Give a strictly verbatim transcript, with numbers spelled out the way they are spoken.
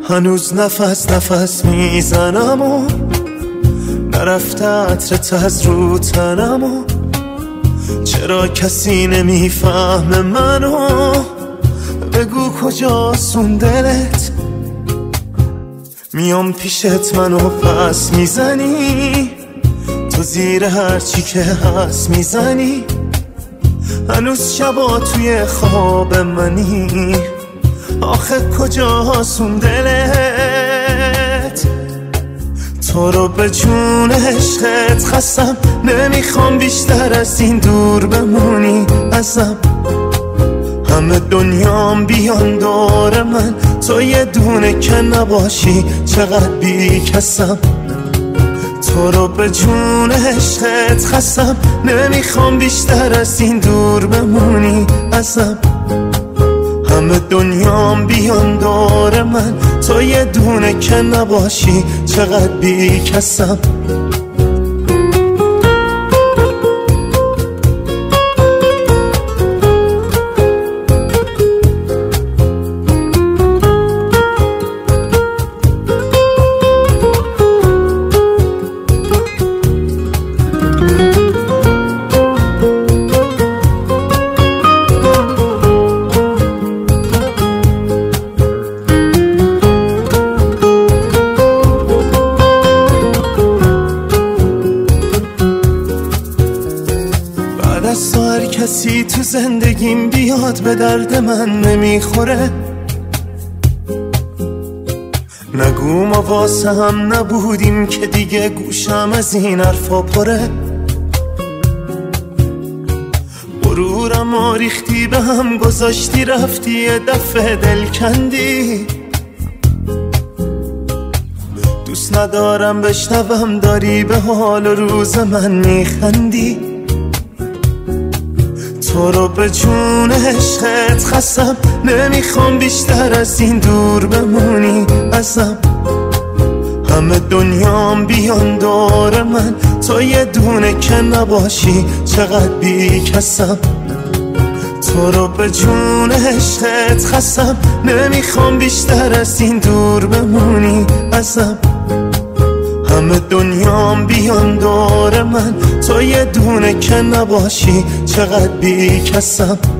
هنوز نفس نفس میزنم و نرفته عطرت از رو تنم و چرا کسی نمیفهمه منو؟ بگو کجاست اون دلت؟ میام پیشت منو پس میزنی، تو زیر هرچی که هست میزنی. هنوز شبا توی خواب منی، آخه کجاست اون دلت؟ تو رو به جون عشقت خستم، نمیخوام بیشتر از این دور بمونی ازم. همه دنیام بیان دور من، تو یه دونه که نباشی چقدر بی کسم. تو رو به جون عشقت خستم، نمیخوام بیشتر از این دور بمونی ازم. همه دنیام بیان دور من، تو یه دونه که نباشی چقدر بی کسم. از تو هر کسی تو زندگیم بیاد به درد من نمیخوره. نگو ما واسه هم نبودیم که دیگه گوشم از این حرفا پره. غرورم آریختی به هم گذاشتی، رفتی یه دفعه دل کندی. دوست ندارم بشنوم داری به حال روز من میخندی. تو رو به جون عشقت خستم، نمیخوام بیشتر از این دور بمونی ازم. همه دنیام بیان دور من، تو یه دونه که نباشی چقدر بی کسم. تو رو به جون عشقت خستم، نمیخوام بیشتر از این دور بمونی ازم. همه دنیام بیان دور من، تو یه دونه که نباشی چقدر بی کسم.